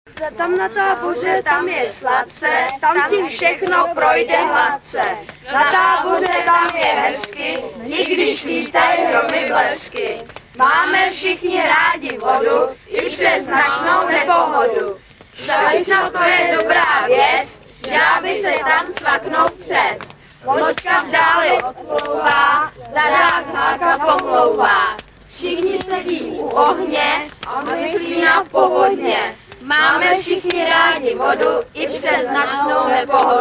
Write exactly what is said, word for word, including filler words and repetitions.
Tam na táboře, tam je sladce, tam tím všechno projde hladce. Na táboře tam je hezky, i když lítají hromy blesky. Máme všichni rádi vodu, i přes značnou nepohodu. Zdali snad to je dobrá věc, že aby se tam svaknout přes. Loďka v dáli odplouvá, zadák háka pomlouvá. Všichni sedí u ohně a myslí na povodně. Máme všichni rádi vodu, i přes značnou nepohodu.